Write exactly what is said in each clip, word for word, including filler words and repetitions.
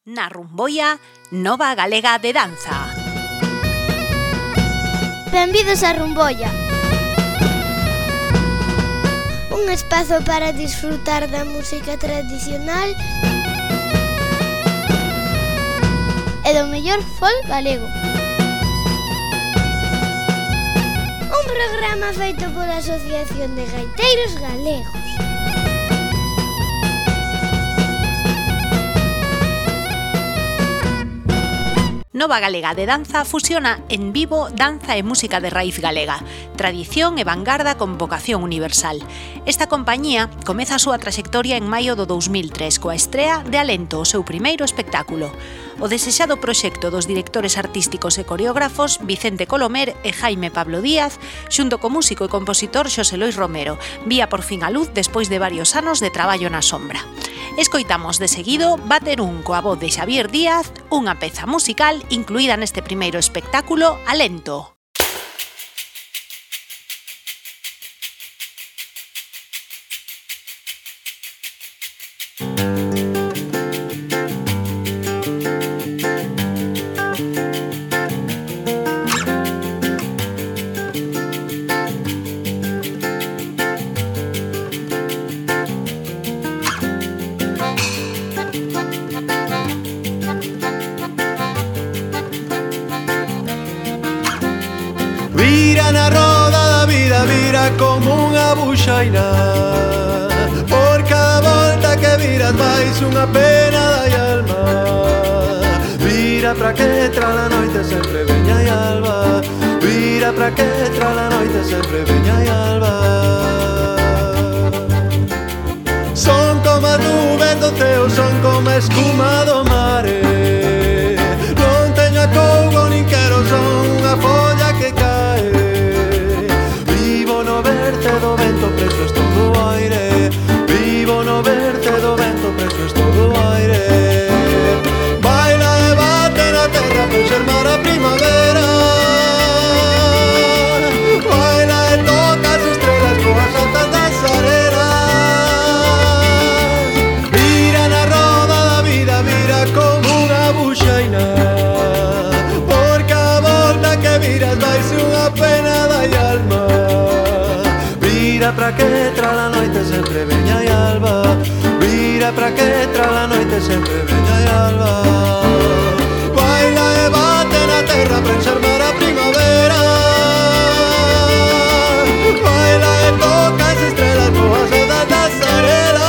Na Rumboia, Nova Galega de Danza. Benvidos a Rumboia, un espazo para disfrutar da música tradicional e do mellor folk galego. Un programa feito pola Asociación de Gaiteiros Galegos. Nova Galega de Danza fusiona en vivo danza e música de raíz galega, tradición e vanguarda con vocación universal. Esta compañía comeza a súa traxectoria en maio do dous mil tres coa estrea de Alento, o seu primeiro espectáculo. O desexado proxecto dos directores artísticos e coreógrafos Vicente Colomer e Jaime Pablo Díaz, xunto co músico e compositor Xosé Lois Romero, vía por fin a luz despois de varios anos de traballo na sombra. Escoitamos de seguido Bater un coa voz de Xavier Díaz, unha peza musical incluída neste primeiro espectáculo, Alento. Vira na roda da vida, vira como unha buxaina. Por cada volta que viras vais unha pena da alma. Vira pra que tra la noite sempre veña e alba. Vira pra que tra la noite sempre veña e alba. Son como as nubes do ceo, son como a escuma do mare. Non teño acougo nin quero, son unha folla que cae. Vivo no verte do vento, preso es todo o aire. Vivo no verte do vento, preso es todo o aire. Baila e bate na terra pra enxermar a primavera. Baila e toca as estrelas coas altas das arenas. Vira na roda da vida, vira como unha buxaina. Por cada volta que viras vais unha pena da alma. Vira pra que tra la noite sempre veña e alba. Vira pra que tra la noite sempre veña e alba. Baila e bate na terra pra enxermar a primavera. Baila e toca as estrelas coas ondas das arenas.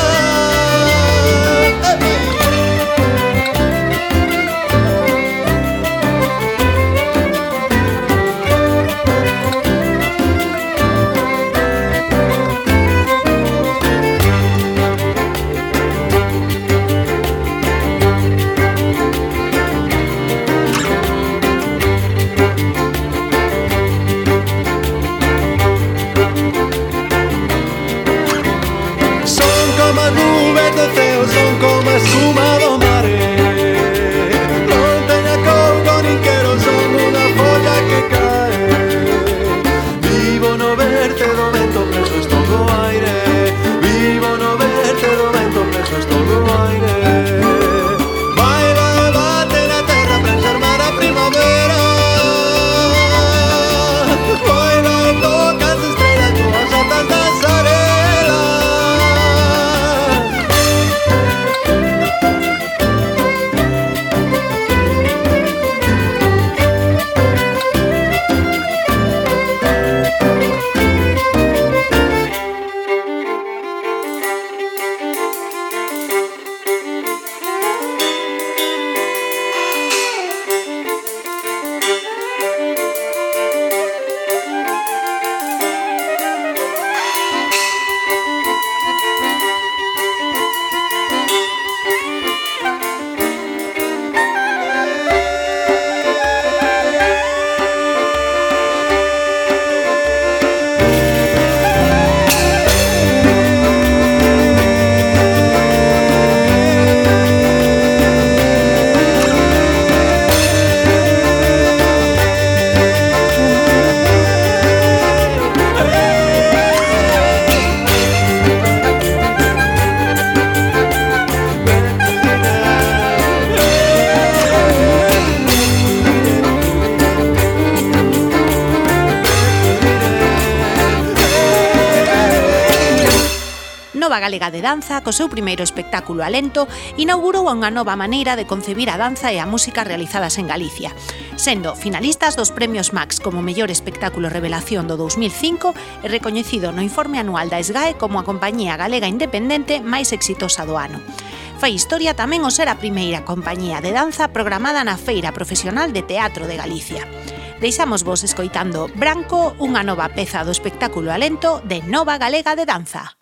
Nova Galega de Danza, co seu primeiro espectáculo Alento, inaugurou unha nova maneira de concebir a danza e a música realizadas en Galicia, sendo finalistas dos premios Max como mellor espectáculo revelación do dous mil cinco e recoñecido no informe anual da S G A E como a compañía galega independente máis exitosa do ano. Fai historia tamén o ser a primeira compañía de danza programada na Feira Profesional de Teatro de Galicia. Deixamos vos escoitando Branco, unha nova peza do espectáculo Alento de Nova Galega de Danza.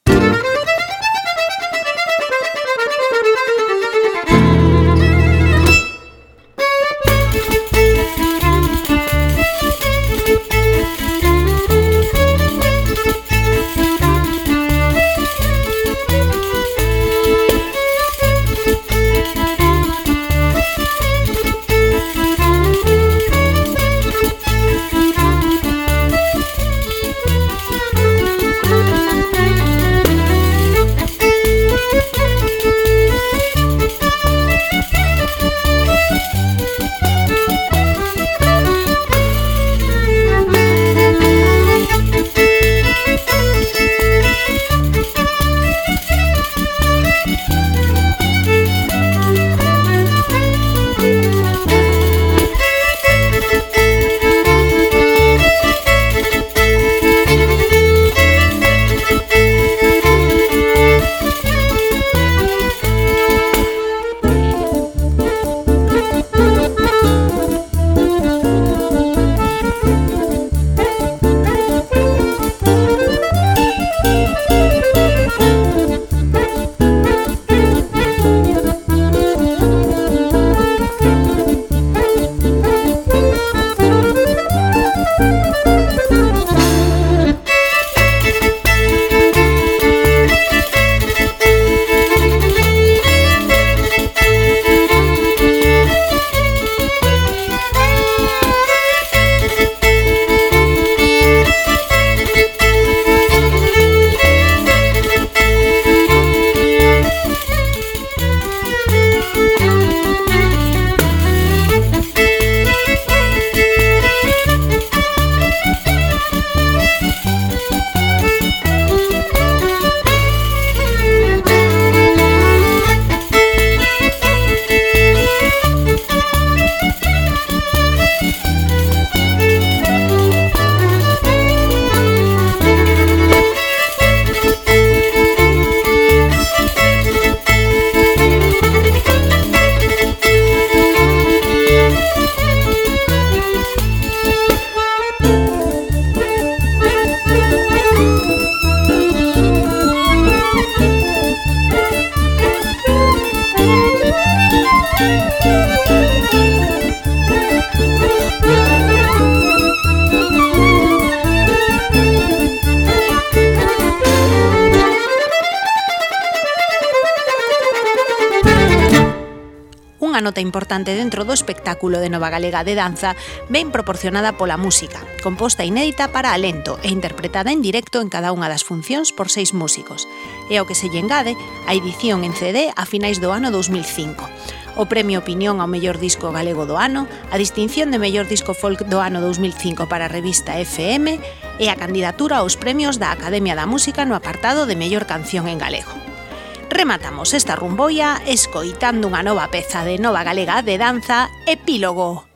Unha nota importante dentro do espectáculo de Nova Galega de Danza ben proporcionada pola música, composta inédita para Alento e interpretada en directo en cada unha das funcións por seis músicos, e ao que se lle engade a edición en C D a finais do ano dous mil cinco. O Premio Opinión ao mellor disco galego do ano, a distinción de mellor disco folk do ano dous mil cinco para a revista F M e a candidatura aos premios da Academia da Música no apartado de mellor canción en galego. Rematamos esta rumboia escoitando unha nova peza de Nova Galega de Danza, Epílogo.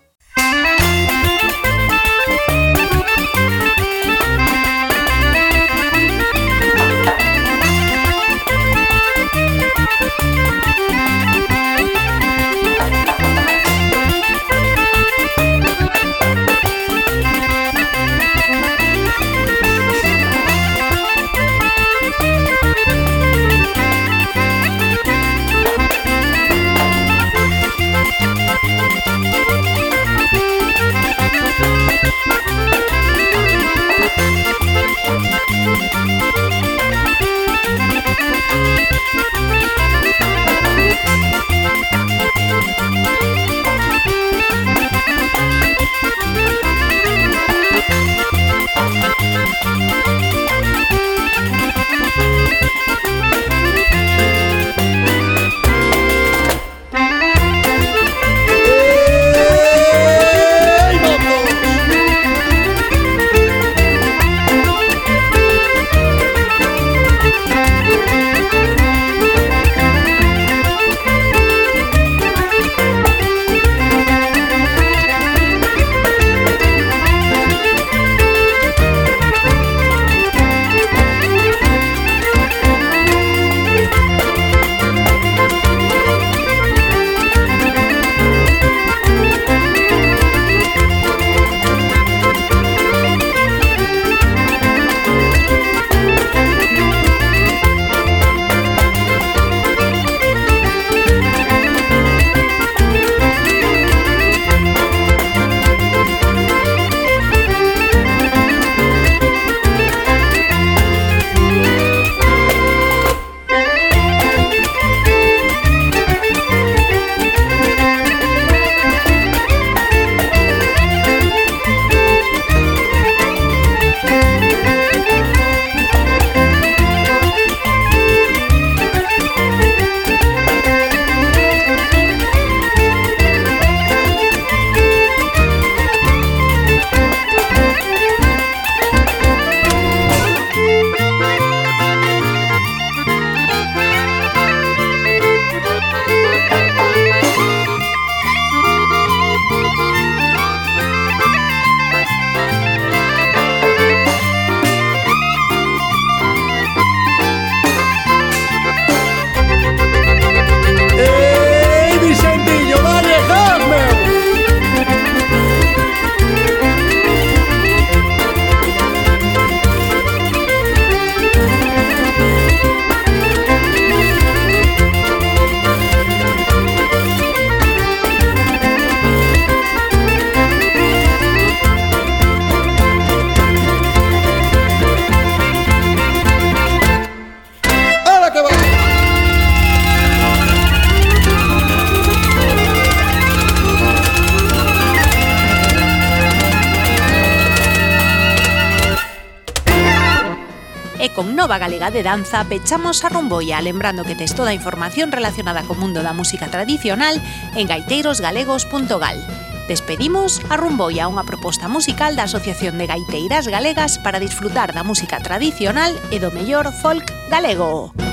E con Nova Galega de Danza pechamos a Rumboia, lembrando que tes toda a información relacionada co mundo da música tradicional en gaiteiros galegos punto gal. Despedimos a Rumboia, unha proposta musical da Asociación de Gaiteiras Galegas para disfrutar da música tradicional e do mellor folk galego.